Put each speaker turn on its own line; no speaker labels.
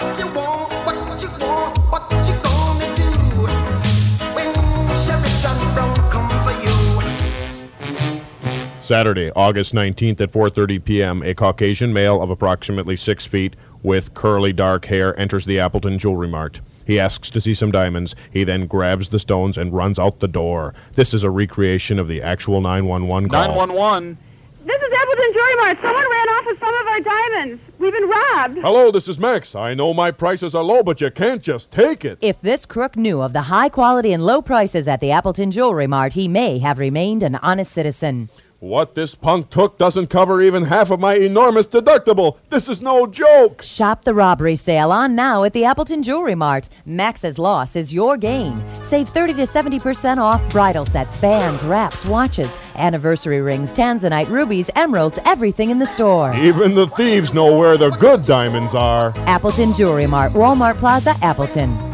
you want, what you want, what you gonna do when Sheriff John Brown come for you?
Saturday, August 19th at 4:30 p.m., a Caucasian male of approximately 6 feet with curly dark hair enters the Appleton Jewelry Mart. He asks to see some diamonds. He then grabs the stones and runs out the door. This is a recreation of the actual 911 call.
911.
This is Appleton Jewelry Mart. Someone ran off with some of our diamonds. We've been robbed.
Hello, this is Max. I know my prices are low, but you can't just take it.
If this crook knew of the high quality and low prices at the Appleton Jewelry Mart, he may have remained an honest citizen.
What this punk took doesn't cover even half of my enormous deductible. This is no joke.
Shop the robbery sale on now at the Appleton Jewelry Mart. Max's loss is your gain. Save 30 to 70% off bridal sets, bands, wraps, watches, anniversary rings, tanzanite, rubies, emeralds, everything in the store.
Even the thieves know where the good diamonds are.
Appleton Jewelry Mart, Walmart Plaza, Appleton.